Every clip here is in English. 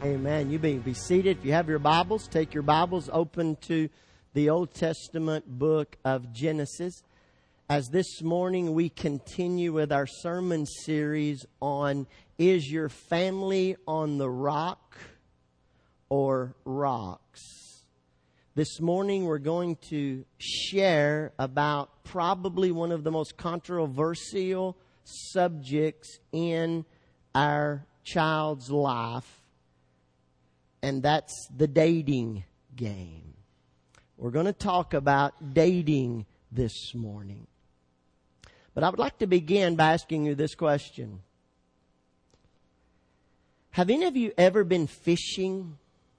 Amen. You may be seated. If you have your Bibles, take your Bibles open to the Old Testament book of Genesis. As this morning we continue with our sermon series on Is Your Family on the Rock or Rocks? This morning we're going to share about probably one of the most controversial subjects in our child's life. And that's the dating game. We're going to talk about dating this morning. But I would like to begin by asking you this question. Have any of you ever been fishing?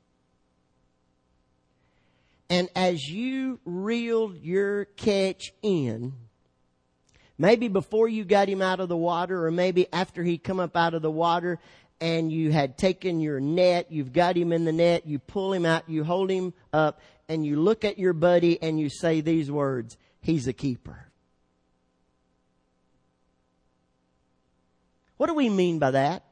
And as you reeled your catch in, maybe before you got him out of the water, or maybe after he come up out of the water, and you had taken your net, you've got him in the net, you pull him out, you hold him up, and you look at your buddy and you say these words, "He's a keeper." What do we mean by that?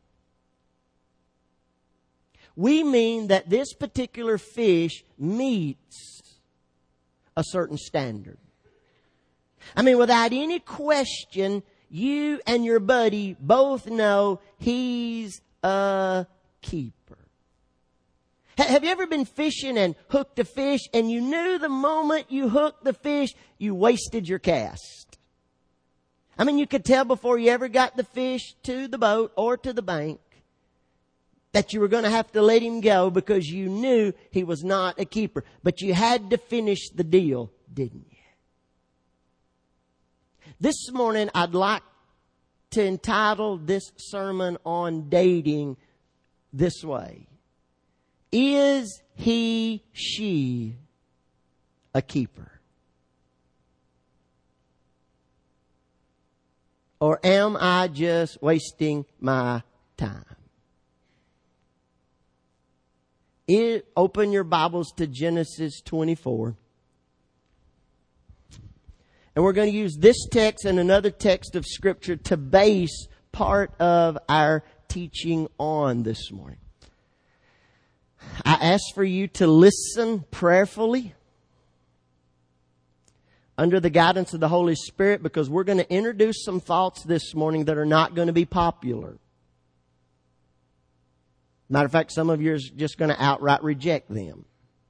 We mean that this particular fish meets a certain standard. I mean, without any question, you and your buddy both know he's a keeper. Have you ever been fishing and hooked a fish and you knew the moment you hooked the fish, you wasted your cast? I mean, you could tell before you ever got the fish to the boat or to the bank that you were going to have to let him go because you knew he was not a keeper. But you had to finish the deal, didn't you? This morning, I'd like to entitle this sermon on dating this way. Is he, she a keeper? Or am I just wasting my time? Open your Bibles to Genesis 24. And we're going to use this text and another text of Scripture to base part of our teaching on this morning. I ask for you to listen prayerfully under the guidance of the Holy Spirit, because we're going to introduce some thoughts this morning that are not going to be popular. Matter of fact, some of you are just going to outright reject them.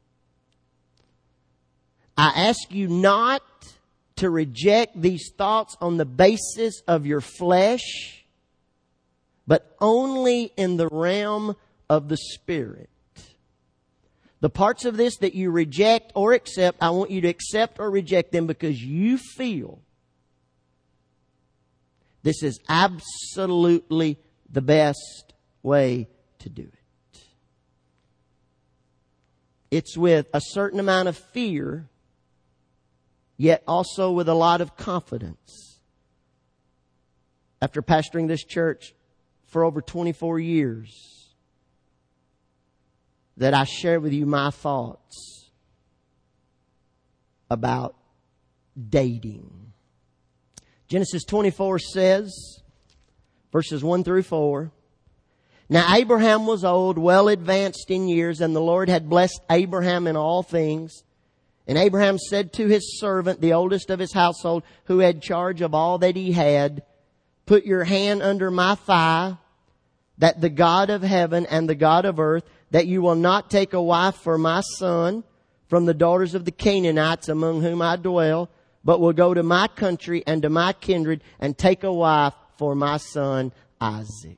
I ask you not to reject these thoughts on the basis of your flesh, but only in the realm of the Spirit. The parts of this that you reject or accept, I want you to accept or reject them because you feel this is absolutely the best way to do it. It's with a certain amount of fear, yet also with a lot of confidence. After pastoring this church for over 24 years, that I share with you my thoughts about dating. Genesis 24 says, verses 1 through 4, "Now Abraham was old, well advanced in years, and the Lord had blessed Abraham in all things. And Abraham said to his servant, the oldest of his household, who had charge of all that he had, 'Put your hand under my thigh, that the God of heaven and the God of earth, that you will not take a wife for my son from the daughters of the Canaanites among whom I dwell, but will go to my country and to my kindred and take a wife for my son Isaac.'"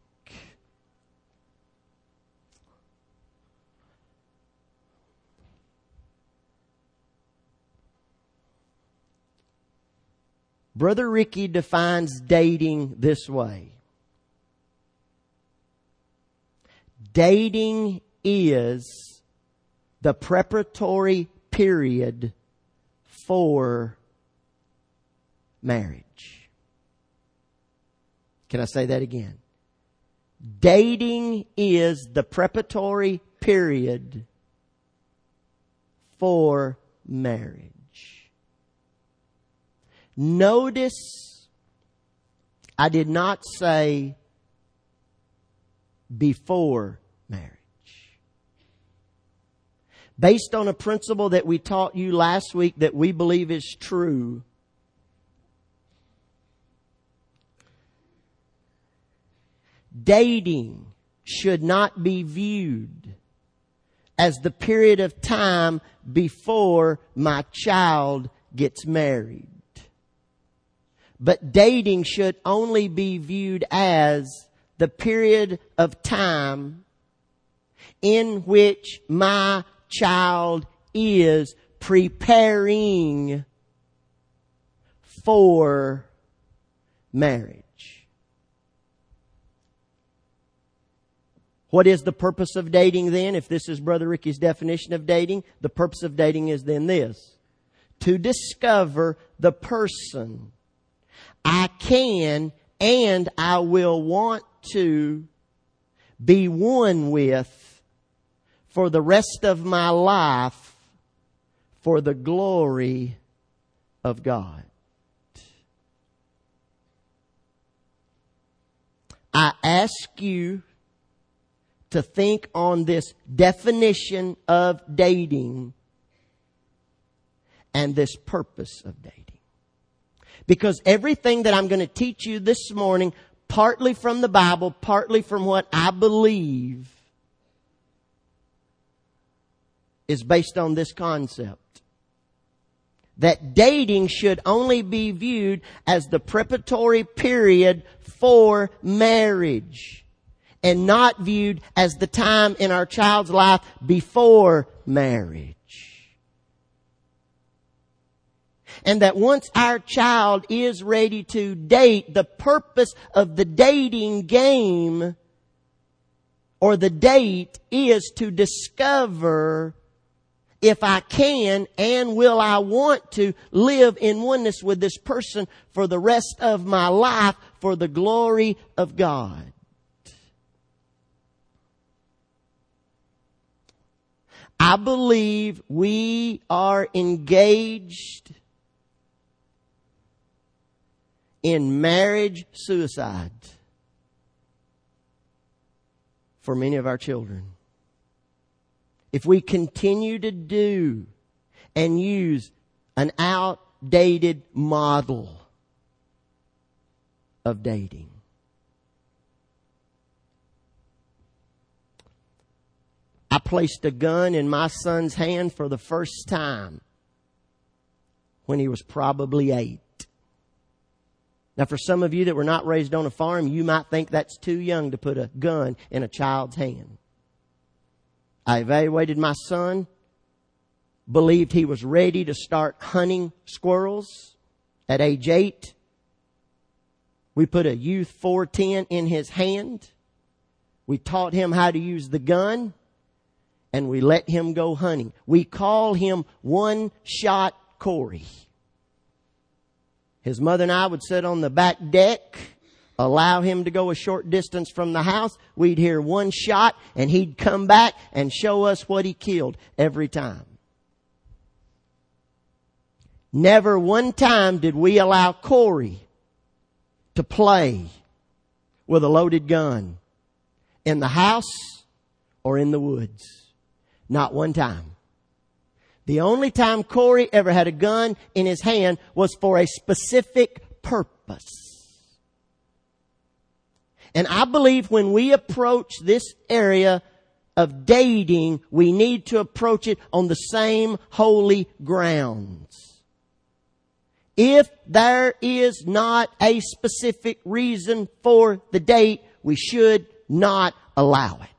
Brother Ricky defines dating this way. Dating is the preparatory period for marriage. Can I say that again? Dating is the preparatory period for marriage. Notice, I did not say before marriage. based on a principle that we taught you last week that we believe is true. Dating should not be viewed as the period of time before my child gets married. But dating should only be viewed as the period of time in which my child is preparing for marriage. What is the purpose of dating then? If this is Brother Ricky's definition of dating, the purpose of dating is then this: to discover the person I can and I will want to be one with for the rest of my life for the glory of God. I ask you to think on this definition of dating and this purpose of dating. Because everything that I'm going to teach you this morning, partly from the Bible, partly from what I believe, is based on this concept. That dating should only be viewed as the preparatory period for marriage, and not viewed as the time in our child's life before marriage. And that once our child is ready to date, the purpose of the dating game or the date is to discover if I can and will I want to live in oneness with this person for the rest of my life for the glory of God. I believe we are engaged in marriage suicide for many of our children. If we continue to do and use an outdated model of dating. I placed a gun in my son's hand for the first time when he was probably 8. Now, for some of you that were not raised on a farm, you might think that's too young to put a gun in a child's hand. I evaluated my son, believed he was ready to start hunting squirrels at age 8. We put a Youth 410 in his hand. We taught him how to use the gun. And we let him go hunting. We call him One Shot Corey. His mother and I would sit on the back deck, allow him to go a short distance from the house. We'd hear one shot and he'd come back and show us what he killed every time. Never one time did we allow Corey to play with a loaded gun in the house or in the woods. Not one time. The only time Corey ever had a gun in his hand was for a specific purpose. And I believe when we approach this area of dating, we need to approach it on the same holy grounds. If there is not a specific reason for the date, we should not allow it.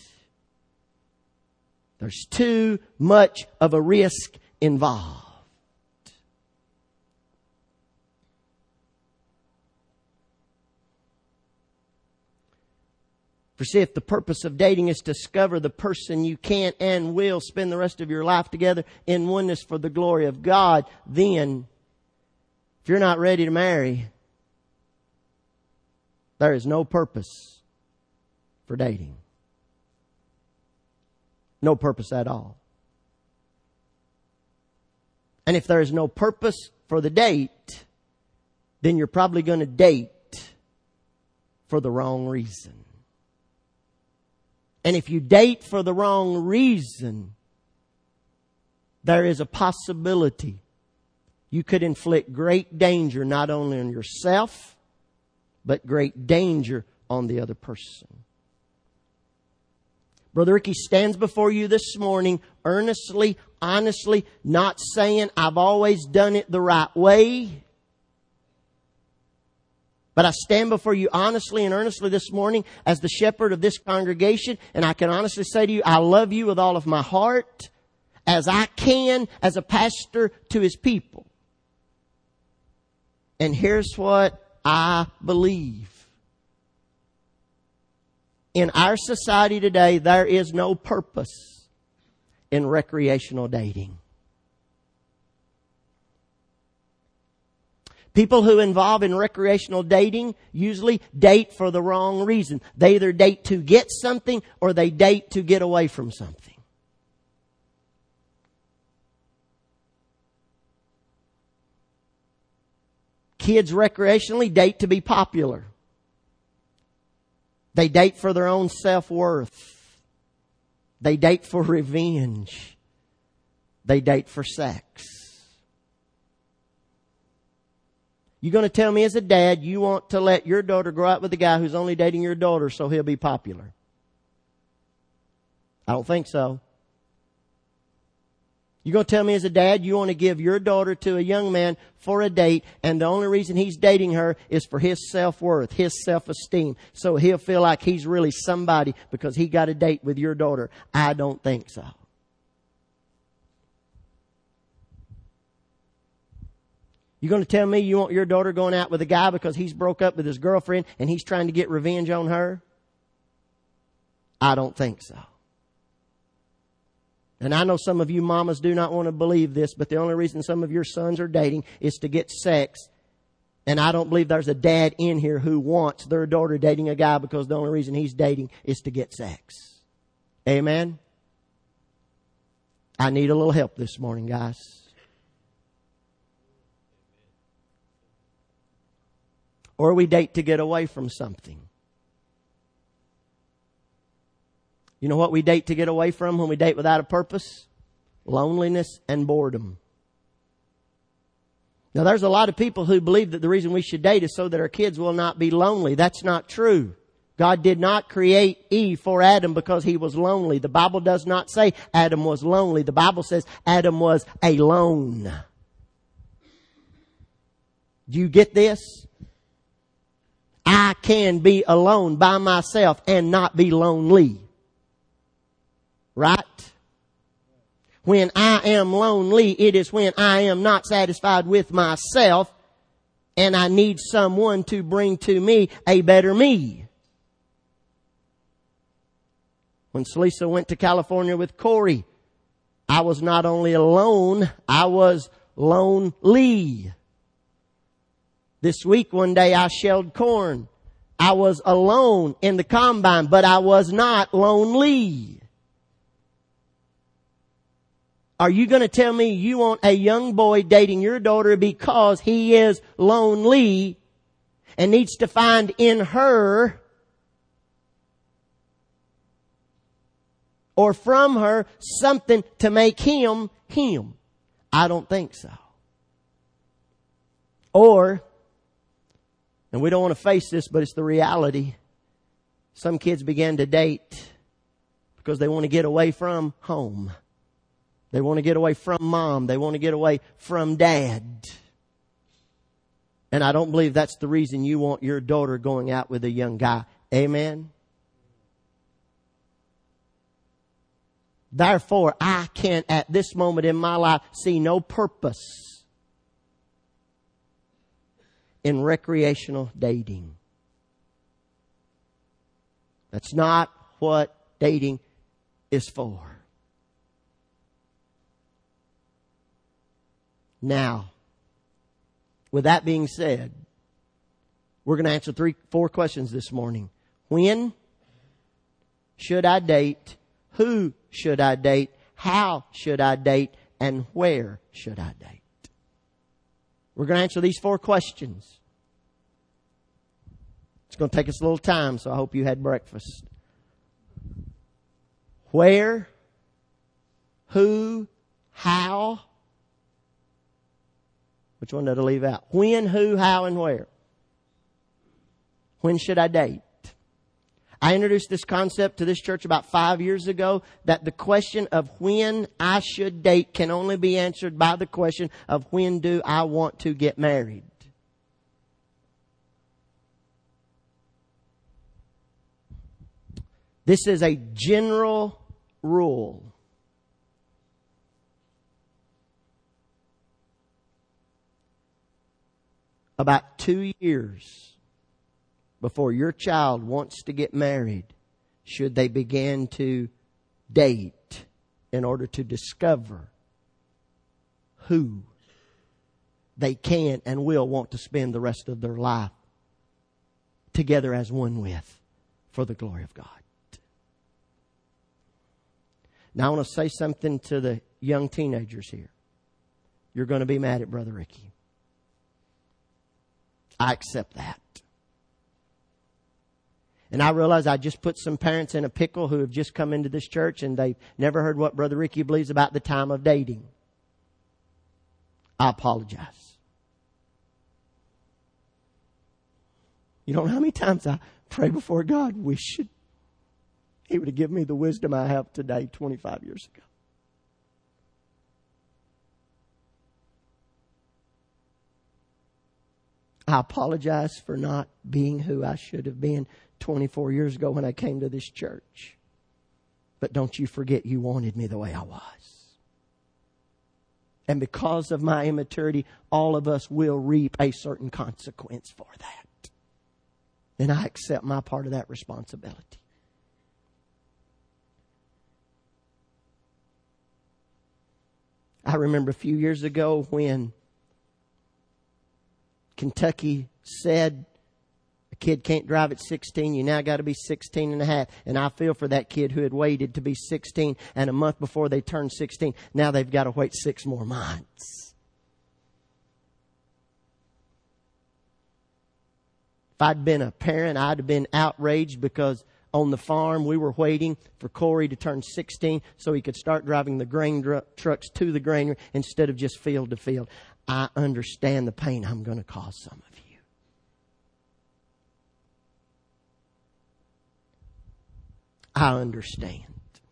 There's too much of a risk involved. For see, if the purpose of dating is to discover the person you can and will spend the rest of your life together in oneness for the glory of God, then if you're not ready to marry, there is no purpose for dating. No purpose at all. And if there is no purpose for the date, then you're probably going to date for the wrong reason. And if you date for the wrong reason, there is a possibility you could inflict great danger not only on yourself, but great danger on the other person. Brother Ricky stands before you this morning earnestly, honestly, not saying I've always done it the right way. But I stand before you honestly and earnestly this morning as the shepherd of this congregation, and I can honestly say to you, I love you with all of my heart, as I can as a pastor to his people. And here's what I believe. In our society today, there is no purpose in recreational dating. People who involve in recreational dating usually date for the wrong reason. They either date to get something or they date to get away from something. Kids recreationally date to be popular. They date for their own self-worth. They date for revenge. They date for sex. You're going to tell me as a dad you want to let your daughter grow up with a guy who's only dating your daughter so he'll be popular? I don't think so. You're going to tell me as a dad you want to give your daughter to a young man for a date, and the only reason he's dating her is for his self-worth, his self-esteem, so he'll feel like he's really somebody because he got a date with your daughter? I don't think so. You're going to tell me you want your daughter going out with a guy because he's broke up with his girlfriend and he's trying to get revenge on her? I don't think so. And I know some of you mamas do not want to believe this, but the only reason some of your sons are dating is to get sex. And I don't believe there's a dad in here who wants their daughter dating a guy because the only reason he's dating is to get sex. Amen? I need a little help this morning, guys. Or we date to get away from something. You know what we date to get away from when we date without a purpose? Loneliness and boredom. Now, there's a lot of people who believe that the reason we should date is so that our kids will not be lonely. That's not true. God did not create Eve for Adam because he was lonely. The Bible does not say Adam was lonely. The Bible says Adam was alone. Do you get this? I can be alone by myself and not be lonely. Right? When I am lonely, it is when I am not satisfied with myself and I need someone to bring to me a better me. When Celisa went to California with Corey, I was not only alone, I was lonely. This week, one day, I shelled corn. I was alone in the combine, but I was not lonely. Are you going to tell me you want a young boy dating your daughter because he is lonely and needs to find in her or from her something to make him him? I don't think so. Or, and we don't want to face this, but it's the reality, some kids begin to date because they want to get away from home. They want to get away from mom. They want to get away from dad. And I don't believe that's the reason you want your daughter going out with a young guy. Amen? Therefore, I can, at this moment in my life, see no purpose in recreational dating. That's not what dating is for. Now, with that being said, we're going to answer 4 questions this morning. When should I date? Who should I date? How should I date? And where should I date? We're going to answer these 4 questions. It's going to take us a little time, so I hope you had breakfast. Where? Who? how. Which one did I leave out? When, who, how, and where. When should I date? I introduced this concept to this church about 5 years ago, that the question of when I should date can only be answered by the question of when do I want to get married. This is a general rule. About 2 years before your child wants to get married, should they begin to date in order to discover who they can and will want to spend the rest of their life together as one with for the glory of God. Now I want to say something to the young teenagers here. You're going to be mad at Brother Ricky. I accept that. And I realize I just put some parents in a pickle who have just come into this church and they've never heard what Brother Ricky believes about the time of dating. I apologize. You don't know how many times I pray before God, He would have given me the wisdom I have today 25 years ago. I apologize for not being who I should have been 24 years ago when I came to this church. But don't you forget, you wanted me the way I was. And because of my immaturity, all of us will reap a certain consequence for that. And I accept my part of that responsibility. I remember a few years ago when Kentucky said a kid can't drive at 16. You now got to be 16 and a half. And I feel for that kid who had waited to be 16 and a month before they turned 16. Now they've got to wait 6 more months. If I'd been a parent, I'd have been outraged because on the farm we were waiting for Corey to turn 16 so he could start driving the grain trucks to the granary instead of just field to field. I understand the pain I'm going to cause some of you. I understand.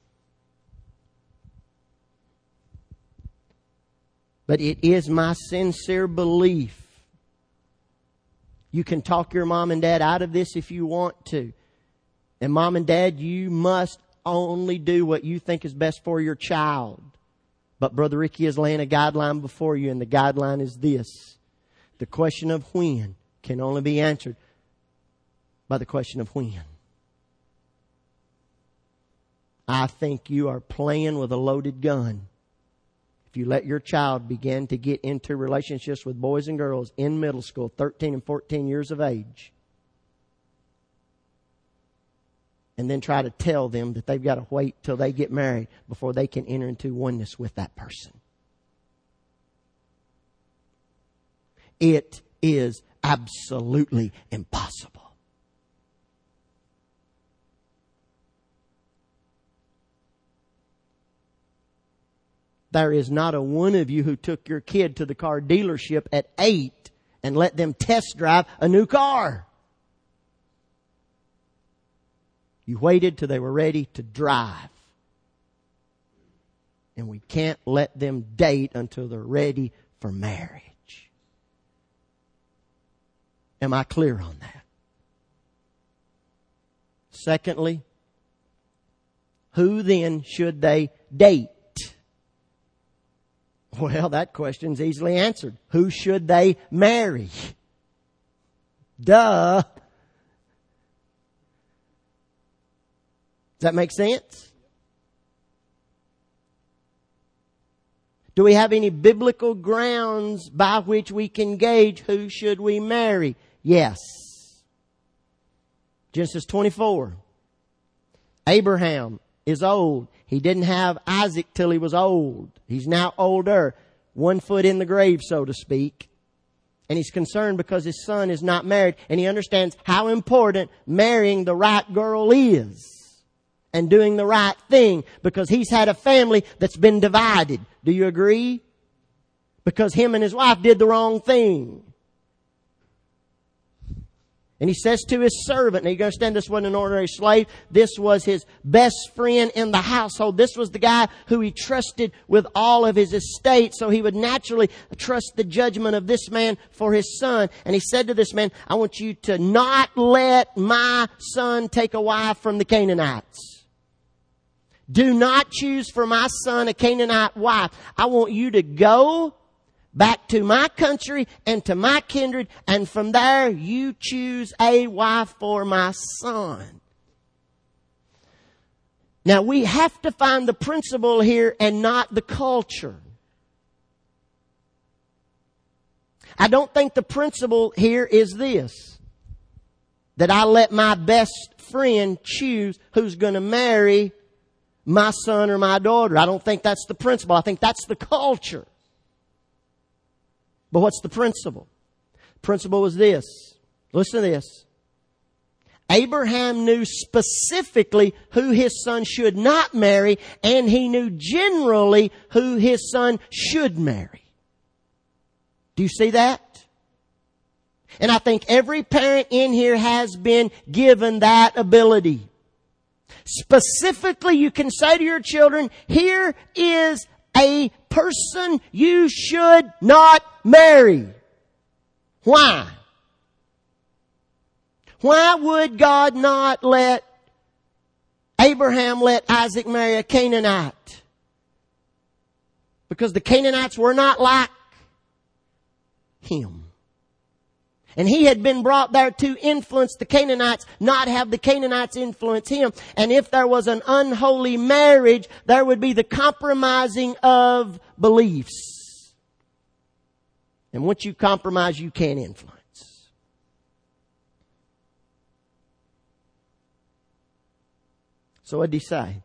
But it is my sincere belief. You can talk your mom and dad out of this if you want to. And mom and dad, you must only do what you think is best for your child. But Brother Ricky is laying a guideline before you, and the guideline is this. The question of when can only be answered by the question of when. I think you are playing with a loaded gun if you let your child begin to get into relationships with boys and girls in middle school, 13 and 14 years of age, and then try to tell them that they've got to wait till they get married before they can enter into oneness with that person. It is absolutely impossible. There is not a one of you who took your kid to the car dealership at 8 and let them test drive a new car. You waited till they were ready to drive. And we can't let them date until they're ready for marriage. Am I clear on that? Secondly, who then should they date? Well, that question's easily answered. Who should they marry? Duh. Does that make sense? Do we have any biblical grounds by which we can gauge who should we marry? Yes. Genesis 24. Abraham is old. He didn't have Isaac till he was old. He's now older. 1 foot in the grave, so to speak. And he's concerned because his son is not married. And he understands how important marrying the right girl is. and doing the right thing because he's had a family that's been divided. Do you agree? Because him and his wife did the wrong thing. And he says to his servant, now you understand this wasn't an ordinary slave. This was his best friend in the household. This was the guy who he trusted with all of his estate. So he would naturally trust the judgment of this man for his son. And he said to this man, I want you to not let my son take a wife from the Canaanites. Do not choose for my son a Canaanite wife. I want you to go back to my country and to my kindred, and from there you choose a wife for my son. Now we have to find the principle here and not the culture. I don't think the principle here is this, that I let my best friend choose who's going to marry my son or my daughter. I don't think that's the principle. I think that's the culture. But what's the principle? The principle is this. Listen to this. Abraham knew specifically who his son should not marry, and he knew generally who his son should marry. Do you see that? And I think every parent in here has been given that ability. Specifically, you can say to your children, here is a person you should not marry. Why? Why would God not let Abraham let Isaac marry a Canaanite? Because the Canaanites were not like him. And he had been brought there to influence the Canaanites, not have the Canaanites influence him. And if there was an unholy marriage, there would be the compromising of beliefs. And once you compromise, you can't influence. So what did he say?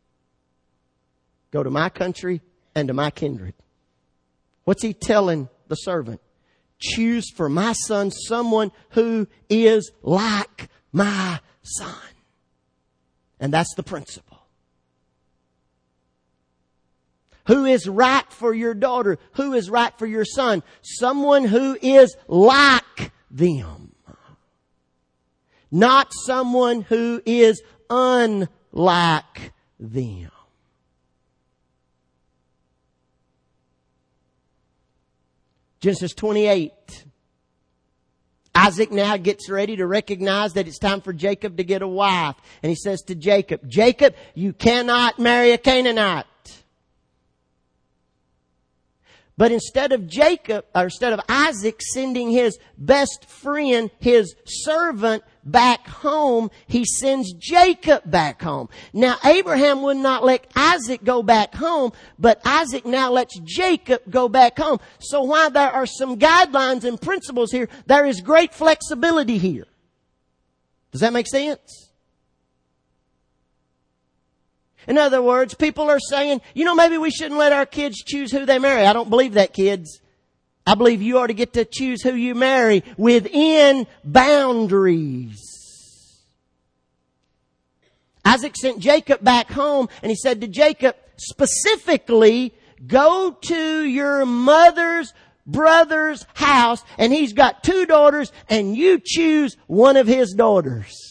Go to my country and to my kindred. What's he telling the servant? Choose for my son someone who is like my son. And that's the principle. Who is right for your daughter? Who is right for your son? Someone who is like them. Not someone who is unlike them. Genesis 28. Isaac now gets ready to recognize that it's time for Jacob to get a wife. And he says to Jacob, Jacob, you cannot marry a Canaanite. But instead of Isaac sending his best friend, his servant, back home, he sends Jacob back home. Now, Abraham would not let Isaac go back home, but Isaac now lets Jacob go back home. So while there are some guidelines and principles here, there is great flexibility here. Does that make sense? In other words, people are saying, maybe we shouldn't let our kids choose who they marry. I don't believe that, kids. I believe you ought to get to choose who you marry within boundaries. Isaac sent Jacob back home, and he said to Jacob, specifically, go to your mother's brother's house, and he's got 2 daughters, and you choose one of his daughters.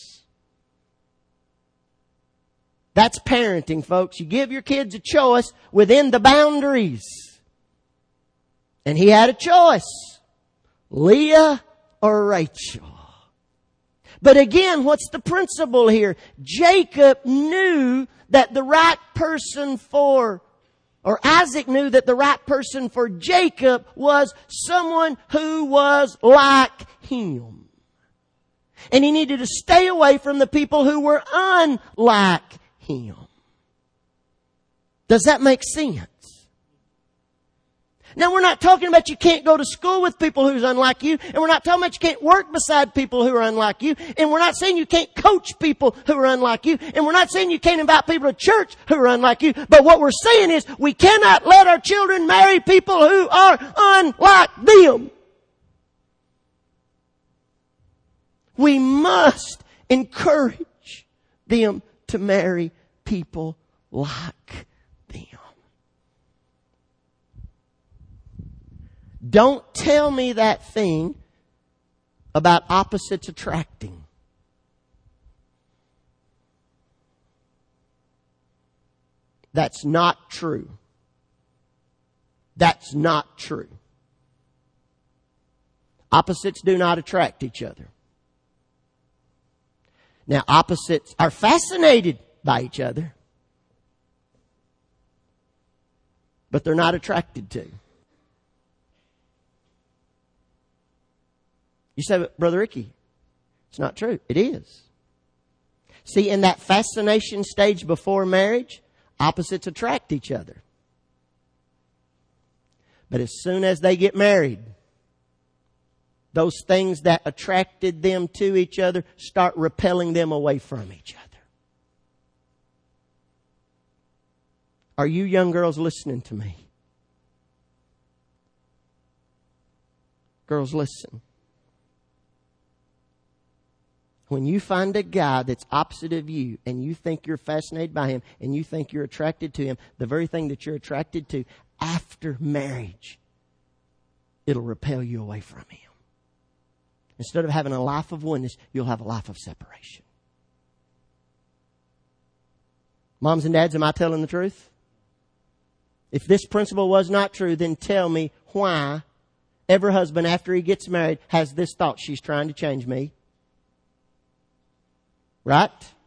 That's parenting, folks. You give your kids a choice within the boundaries. And he had a choice. Leah or Rachel. But again, what's the principle here? Jacob knew that the right person Isaac knew that the right person for Jacob was someone who was like him. And he needed to stay away from the people who were unlike him. Does that make sense? Now, we're not talking about you can't go to school with people who's unlike you, and we're not talking about you can't work beside people who are unlike you, and we're not saying you can't coach people who are unlike you, and we're not saying you can't invite people to church who are unlike you, but what we're saying is we cannot let our children marry people who are unlike them. We must encourage them to marry people like them. Don't tell me that thing about opposites attracting. That's not true. That's not true. Opposites do not attract each other. Now, opposites are fascinated by each other, but they're not attracted to. You say, but Brother Ricky, it's not true. It is. See, in that fascination stage before marriage, opposites attract each other. But as soon as they get married, those things that attracted them to each other start repelling them away from each other. Are you young girls listening to me? Girls, listen. When you find a guy that's opposite of you and you think you're fascinated by him and you think you're attracted to him, the very thing that you're attracted to after marriage, it'll repel you away from him. Instead of having a life of oneness, you'll have a life of separation. Moms and dads, am I telling the truth? If this principle was not true, then tell me why every husband after he gets married has this thought: she's trying to change me. Right?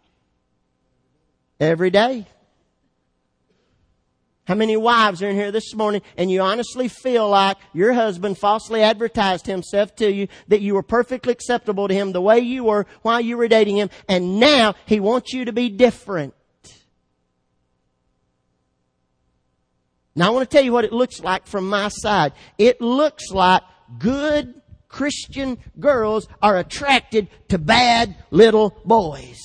Every day. How many wives are in here this morning and you honestly feel like your husband falsely advertised himself to you, that you were perfectly acceptable to him the way you were while you were dating him, and now he wants you to be different? Now I want to tell you what it looks like from my side. It looks like good Christian girls are attracted to bad little boys.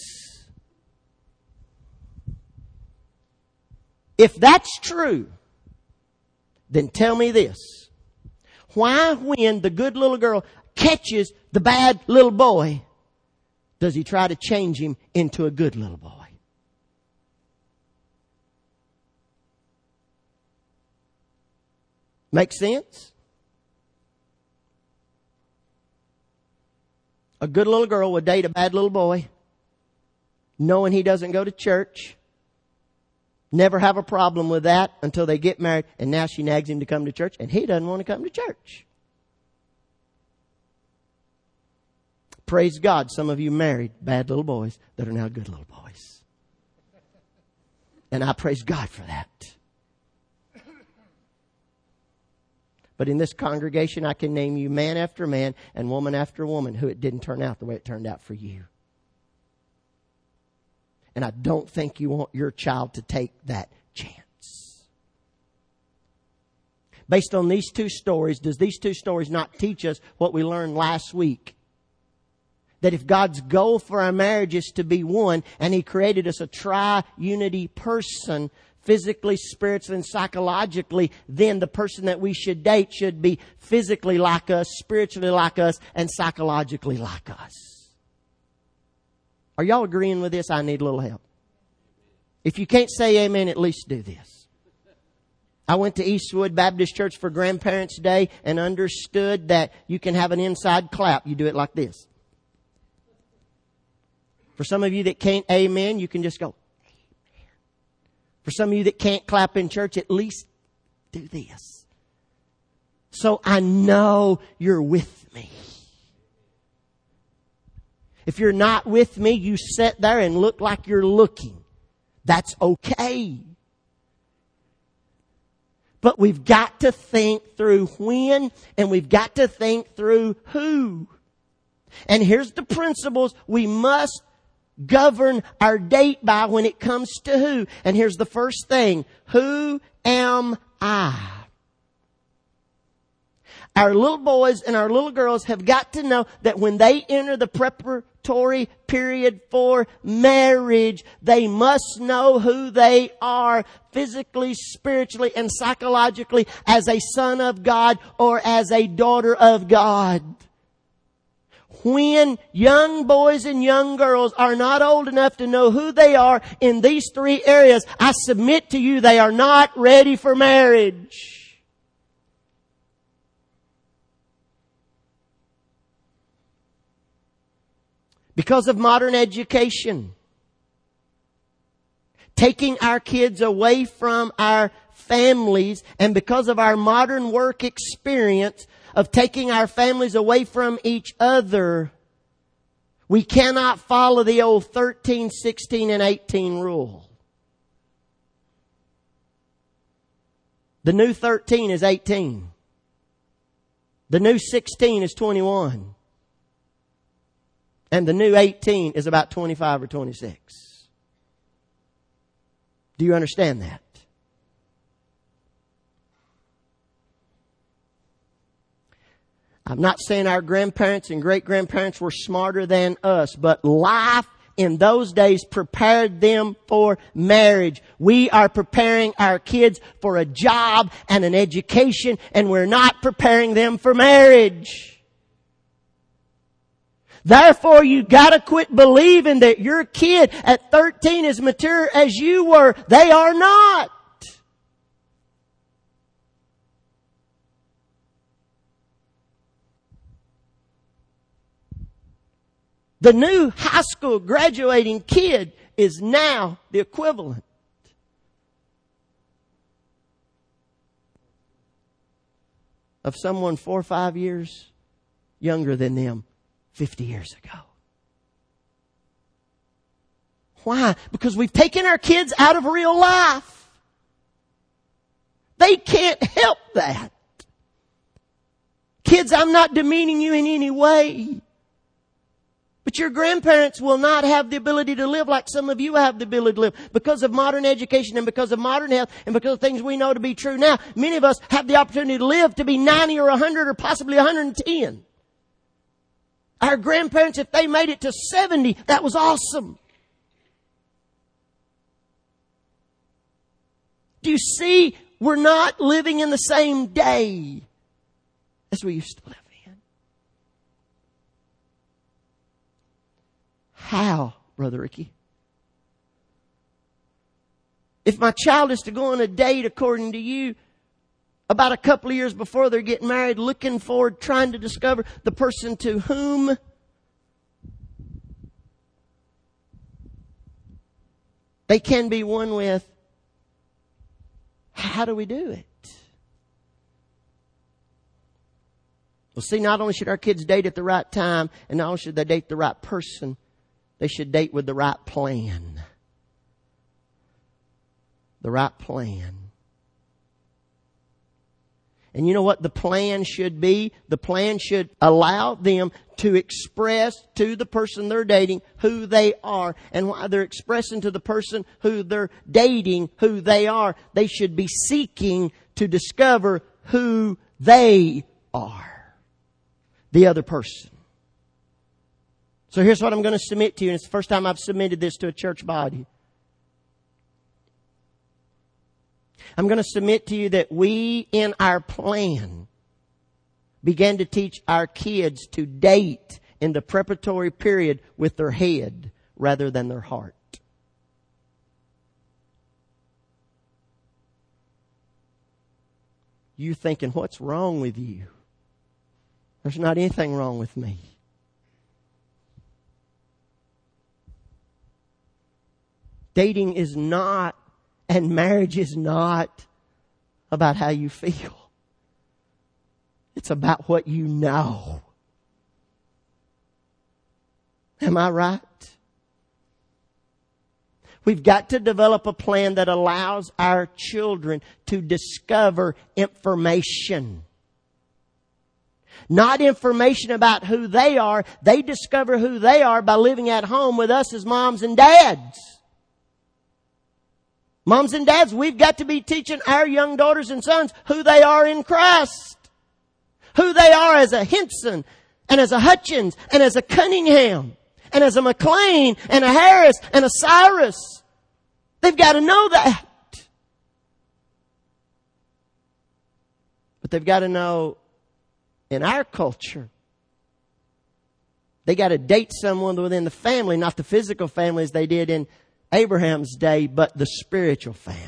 If that's true, then tell me this. Why, when the good little girl catches the bad little boy, does he try to change him into a good little boy? Make sense? A good little girl would date a bad little boy, knowing he doesn't go to church. Never have a problem with that until they get married, and now she nags him to come to church, and he doesn't want to come to church. Praise God, some of you married bad little boys that are now good little boys. And I praise God for that. But in this congregation, I can name you man after man and woman after woman who it didn't turn out the way it turned out for you. And I don't think you want your child to take that chance. Based on these two stories, does these two stories not teach us what we learned last week? That if God's goal for our marriage is to be one, and He created us a tri-unity person, physically, spiritually, and psychologically, then the person that we should date should be physically like us, spiritually like us, and psychologically like us. Are y'all agreeing with this? I need a little help. If you can't say amen, at least do this. I went to Eastwood Baptist Church for Grandparents' Day and understood that you can have an inside clap. You do it like this. For some of you that can't amen, you can just go, amen. For some of you that can't clap in church, at least do this. So I know you're with me. If you're not with me, you sit there and look like you're looking. That's okay. But we've got to think through when, and we've got to think through who. And here's the principles we must govern our date by when it comes to who. And here's the first thing. Who am I? Our little boys and our little girls have got to know that when they enter the preparatory period for marriage, they must know who they are physically, spiritually, and psychologically as a son of God or as a daughter of God. when young boys and young girls are not old enough to know who they are in these three areas, I submit to you they are not ready for marriage. Because of modern education, taking our kids away from our families, and because of our modern work experience of taking our families away from each other, we cannot follow the old 13, 16, and 18 rule. The new 13 is 18. The new 16 is 21. And the new 18 is about 25 or 26. Do you understand that? I'm not saying our grandparents and great-grandparents were smarter than us, but life in those days prepared them for marriage. We are preparing our kids for a job and an education, and we're not preparing them for marriage. Therefore, you gotta quit believing that your kid at 13 is mature as you were. They are not. The new high school graduating kid is now the equivalent of someone 4 or 5 years younger than them 50 years ago. Why? Because we've taken our kids out of real life. They can't help that. Kids, I'm not demeaning you in any way. But your grandparents will not have the ability to live like some of you have the ability to live. Because of modern education and because of modern health and because of things we know to be true now, many of us have the opportunity to live to be 90 or 100 or possibly 110. Our grandparents, if they made it to 70, that was awesome. Do you see? We're not living in the same day as we used to live. How, Brother Ricky? If my child is to go on a date, according to you, about a couple of years before they're getting married, looking forward, trying to discover the person to whom they can be one with, how do we do it? Well, see, not only should our kids date at the right time, and not only should they date the right person, they should date with the right plan. The right plan. And you know what the plan should be? The plan should allow them to express to the person they're dating who they are. And while they're expressing to the person who they're dating who they are, they should be seeking to discover who they are. The other person. So here's what I'm going to submit to you, and it's the first time I've submitted this to a church body. I'm going to submit to you that we, in our plan, began to teach our kids to date in the preparatory period with their head rather than their heart. You're thinking, what's wrong with you? There's not anything wrong with me. Dating is not, and marriage is not about how you feel. It's about what you know. Am I right? We've got to develop a plan that allows our children to discover information. Not information about who they are. They discover who they are by living at home with us as moms and dads. Moms and dads, we've got to be teaching our young daughters and sons who they are in Christ. Who they are as a Henson and as a Hutchins and as a Cunningham and as a McLean and a Harris and a Cyrus. They've got to know that. But they've got to know in our culture They got to date someone within the family, not the physical family as they did in Abraham's day, but the spiritual family.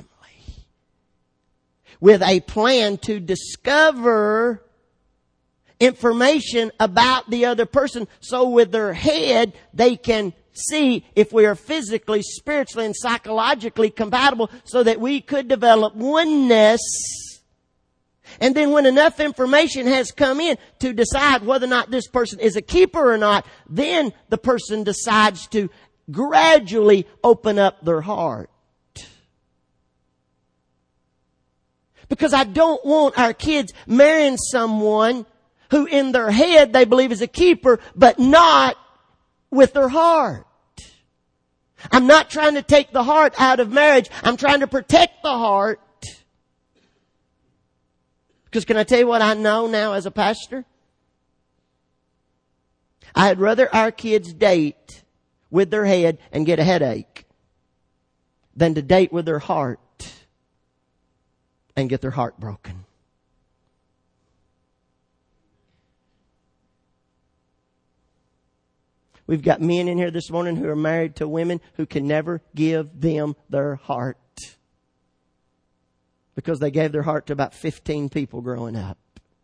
With a plan to discover information about the other person, so with their head they can see if we are physically, spiritually, and psychologically compatible, so that we could develop oneness. And then when enough information has come in to decide whether or not this person is a keeper or not, then the person decides to gradually open up their heart. Because I don't want our kids marrying someone who in their head they believe is a keeper, but not with their heart. I'm not trying to take the heart out of marriage. I'm trying to protect the heart. Because can I tell you what I know now as a pastor? I'd rather our kids date with their head and get a headache than to date with their heart and get their heart broken. We've got men in here this morning who are married to women who can never give them their heart, because they gave their heart to about 15 people growing up.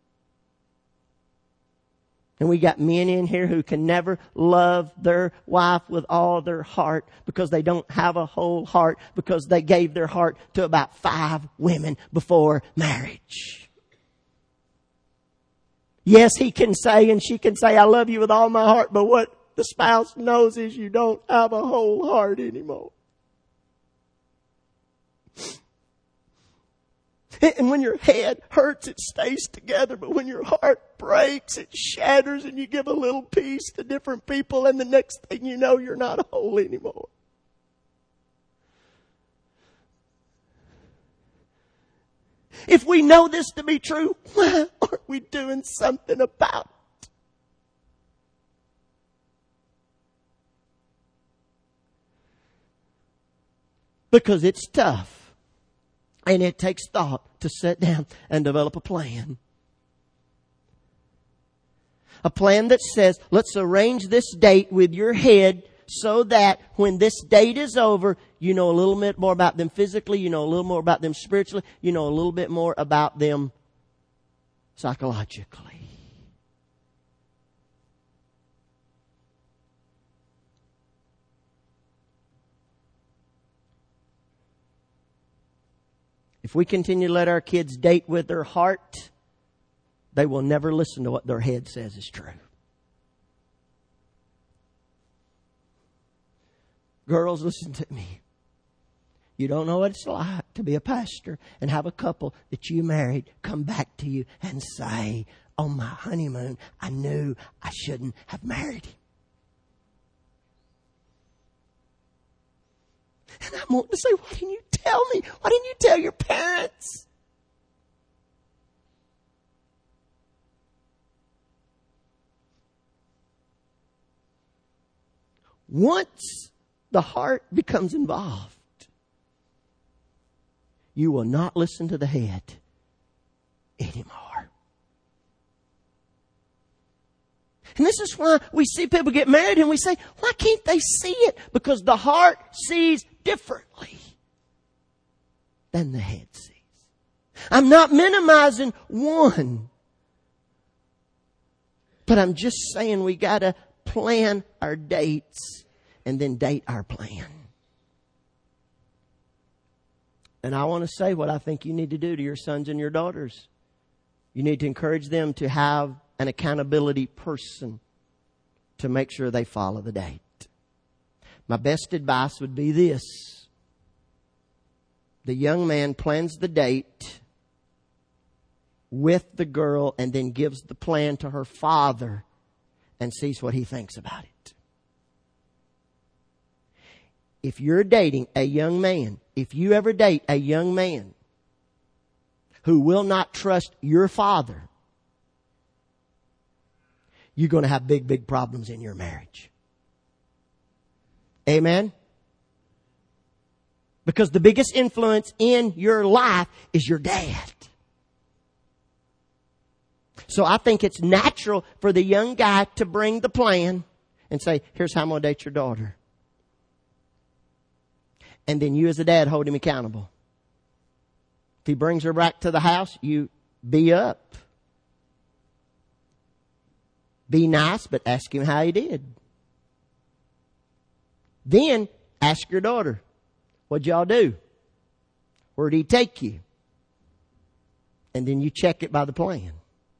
And we got men in here who can never love their wife with all their heart because they don't have a whole heart, because they gave their heart to about 5 women before marriage. Yes, he can say and she can say, I love you with all my heart, but what the spouse knows is you don't have a whole heart anymore. And when your head hurts, it stays together. But when your heart breaks, it shatters, and you give a little piece to different people, and the next thing you know, you're not whole anymore. If we know this to be true, why aren't we doing something about it? Because it's tough. And it takes thought to sit down and develop a plan. A plan that says, let's arrange this date with your head so that when this date is over, you know a little bit more about them physically, you know a little more about them spiritually, you know a little bit more about them psychologically. If we continue to let our kids date with their heart, they will never listen to what their head says is true. Girls, listen to me. You don't know what it's like to be a pastor and have a couple that you married come back to you and say, on my honeymoon, I knew I shouldn't have married him. And I'm wanting to say, why didn't you tell me? Why didn't you tell your parents? Once the heart becomes involved, you will not listen to the head anymore. And this is why we see people get married and we say, why can't they see it? Because the heart sees differently than the head sees. I'm not minimizing one, but I'm just saying we got to plan our dates and then date our plan. And I want to say what I think you need to do to your sons and your daughters. You need to encourage them to have an accountability person to make sure they follow the date. My best advice would be this. The young man plans the date with the girl and then gives the plan to her father and sees what he thinks about it. If you're dating a young man, if you ever date a young man who will not trust your father, you're going to have big, big problems in your marriage. Amen? Because the biggest influence in your life is your dad. So I think it's natural for the young guy to bring the plan and say, here's how I'm going to date your daughter. And then you as a dad hold him accountable. If he brings her back to the house, you be up. Be nice, but ask him how he did. Then ask your daughter, what'd y'all do? Where'd he take you? And then you check it by the plan.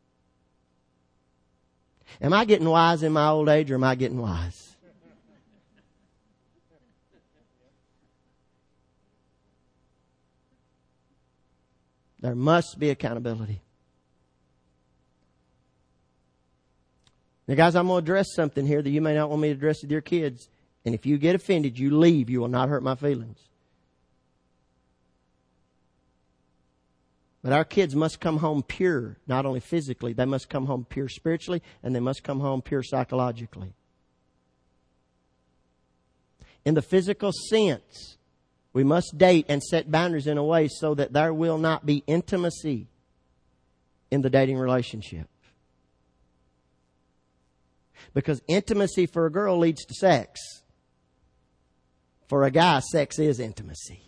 Am I getting wise in my old age, or am I getting wise? There must be accountability. Now, guys, I'm going to address something here that you may not want me to address with your kids. And if you get offended, you leave. You will not hurt my feelings. But our kids must come home pure, not only physically. They must come home pure spiritually, and they must come home pure psychologically. In the physical sense, we must date and set boundaries in a way so that there will not be intimacy in the dating relationship. Because intimacy for a girl leads to sex. For a guy, sex is intimacy.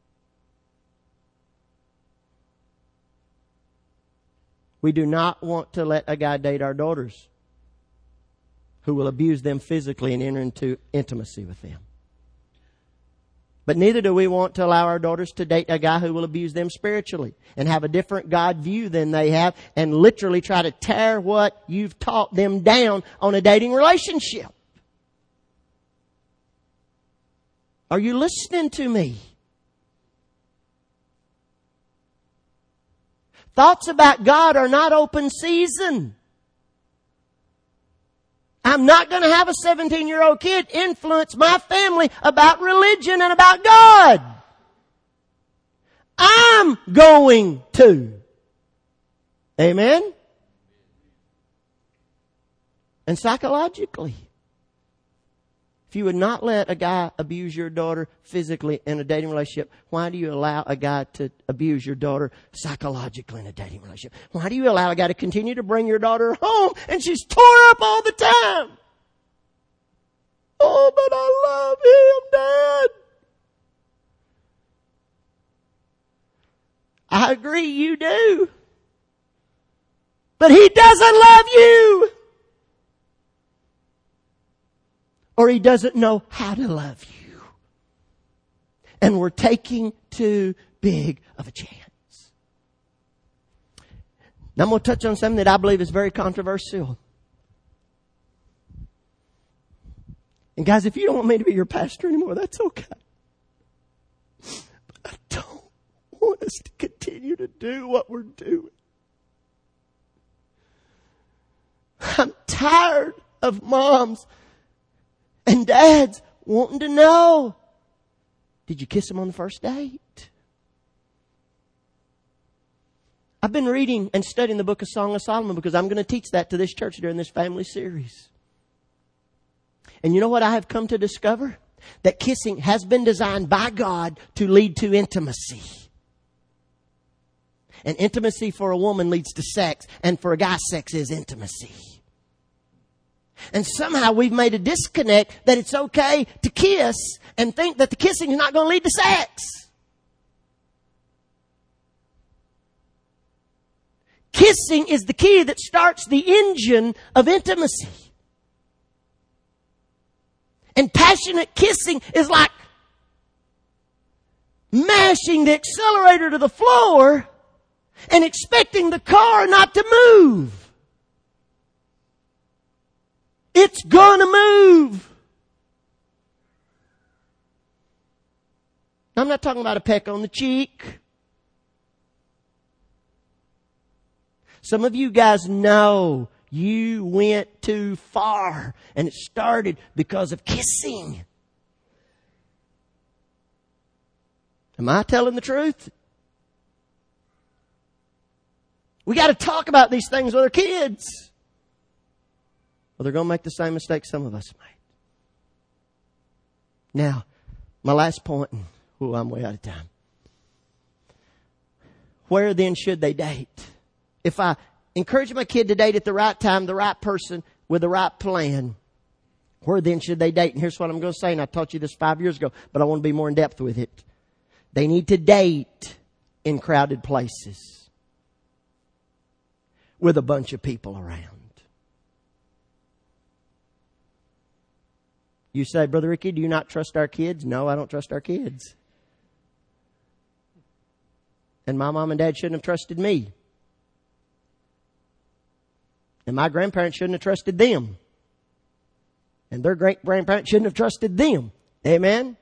We do not want to let a guy date our daughters who will abuse them physically and enter into intimacy with them. But neither do we want to allow our daughters to date a guy who will abuse them spiritually and have a different God view than they have and literally try to tear what you've taught them down on a dating relationship. Are you listening to me? Thoughts about God are not open season. I'm not going to have a 17-year-old kid influence my family about religion and about God. I'm going to. Amen? And psychologically, if you would not let a guy abuse your daughter physically in a dating relationship, why do you allow a guy to abuse your daughter psychologically in a dating relationship? Why do you allow a guy to continue to bring your daughter home and she's tore up all the time? Oh, but I love him, Dad. I agree, you do. But he doesn't love you. Or he doesn't know how to love you. And we're taking too big of a chance. Now I'm going to touch on something that I believe is very controversial. And guys, if you don't want me to be your pastor anymore, that's okay. But I don't want us to continue to do what we're doing. I'm tired of moms and dads wanting to know, did you kiss him on the first date? I've been reading and studying the book of Song of Solomon because I'm going to teach that to this church during this family series. And you know what I have come to discover? That kissing has been designed by God to lead to intimacy. And intimacy for a woman leads to sex. And for a guy, sex is intimacy. And somehow we've made a disconnect that it's okay to kiss and think that the kissing is not going to lead to sex. Kissing is the key that starts the engine of intimacy. And passionate kissing is like mashing the accelerator to the floor and expecting the car not to move. It's gonna move. I'm not talking about a peck on the cheek. Some of you guys know you went too far and it started because of kissing. Am I telling the truth? We got to talk about these things with our kids. Well, they're going to make the same mistake some of us made. Now, my last point. Oh, I'm way out of time. Where then should they date? If I encourage my kid to date at the right time, the right person, with the right plan, Where then should they date? And here's what I'm going to say, and I taught you this 5 years ago, but I want to be more in depth with it. They need to date in crowded places with a bunch of people around. You say, Brother Ricky, do you not trust our kids? No, I don't trust our kids. And my mom and dad shouldn't have trusted me. And my grandparents shouldn't have trusted them. And their great-grandparents shouldn't have trusted them. Amen?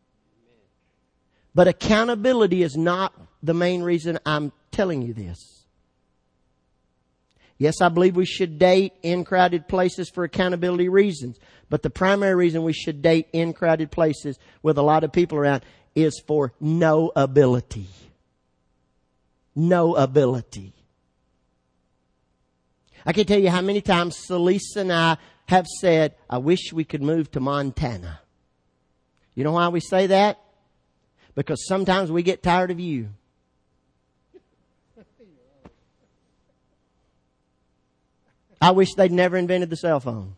But accountability is not the main reason I'm telling you this. Yes, I believe we should date in crowded places for accountability reasons. But the primary reason we should date in crowded places with a lot of people around is for no ability. No ability. I can tell you how many times Celisa and I have said, I wish we could move to Montana. You know why we say that? Because sometimes we get tired of you. I wish they'd never invented the cell phone.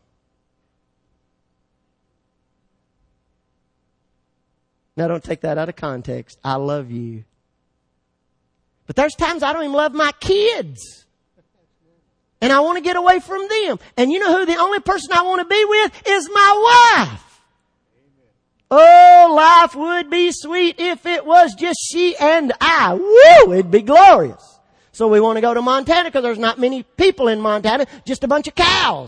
Now don't take that out of context. I love you. But there's times I don't even love my kids. And I want to get away from them. And you know who the only person I want to be with is my wife. Oh, life would be sweet if it was just she and I. Woo! It'd be glorious. So we want to go to Montana because there's not many people in Montana, just a bunch of cows.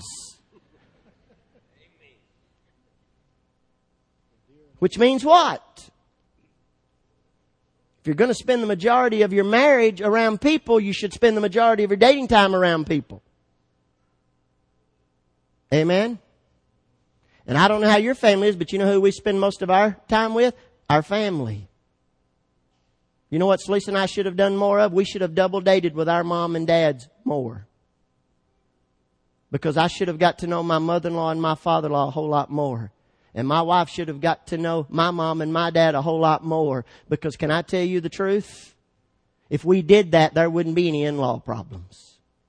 Which means what? If you're going to spend the majority of your marriage around people, you should spend the majority of your dating time around people. Amen? And I don't know how your family is, but you know who we spend most of our time with? Our family. You know what Celisa and I should have done more of? We should have double dated with our mom and dads more. Because I should have got to know my mother-in-law and my father-in-law a whole lot more. And my wife should have got to know my mom and my dad a whole lot more. Because can I tell you the truth? If we did that, there wouldn't be any in-law problems.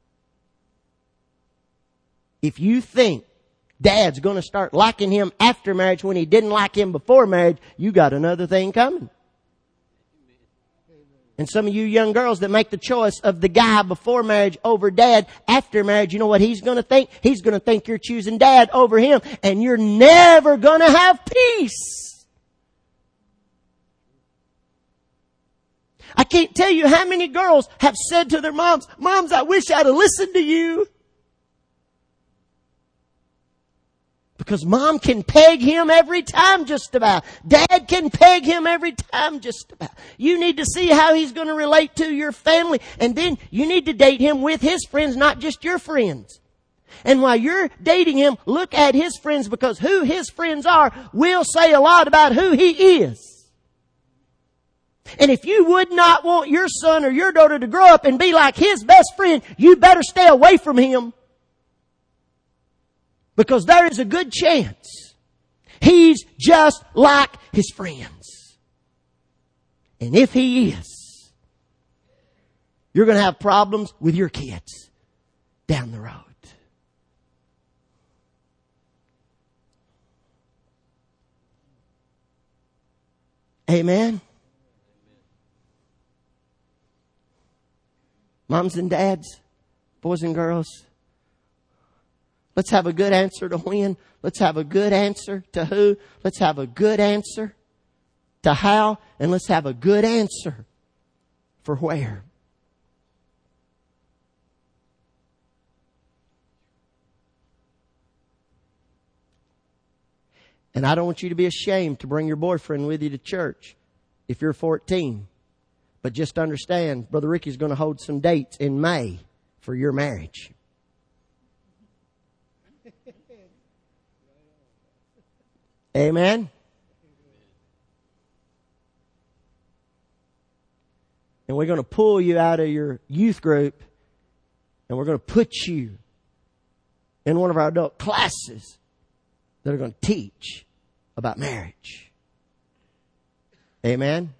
If you think Dad's going to start liking him after marriage when he didn't like him before marriage, you got another thing coming. And some of you young girls that make the choice of the guy before marriage over Dad after marriage, you know what he's going to think? He's going to think you're choosing Dad over him, and you're never going to have peace. I can't tell you how many girls have said to their moms, Moms, I wish I'd have listened to you. Because Mom can peg him every time just about. Dad can peg him every time just about. You need to see how he's going to relate to your family. And then you need to date him with his friends, not just your friends. And while you're dating him, look at his friends, because who his friends are will say a lot about who he is. And if you would not want your son or your daughter to grow up and be like his best friend, you better stay away from him. Because there is a good chance he's just like his friends. And if he is, you're going to have problems with your kids down the road. Amen. Moms and dads, boys and girls, let's have a good answer to when. Let's have a good answer to who. Let's have a good answer to how. And let's have a good answer for where. And I don't want you to be ashamed to bring your boyfriend with you to church if you're 14. But just understand, Brother Ricky's going to hold some dates in May for your marriage. Amen? And we're going to pull you out of your youth group and we're going to put you in one of our adult classes that are going to teach about marriage. Amen?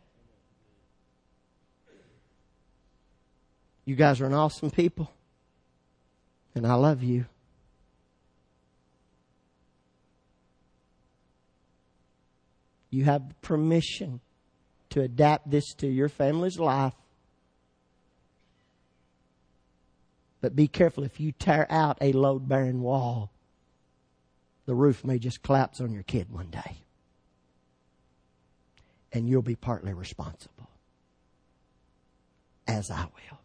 You guys are an awesome people. And I love you. You have permission to adapt this to your family's life. But be careful, if you tear out a load-bearing wall, the roof may just collapse on your kid one day. And you'll be partly responsible. As I will.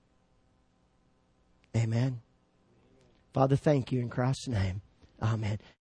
Amen. Father, thank you in Christ's name. Amen.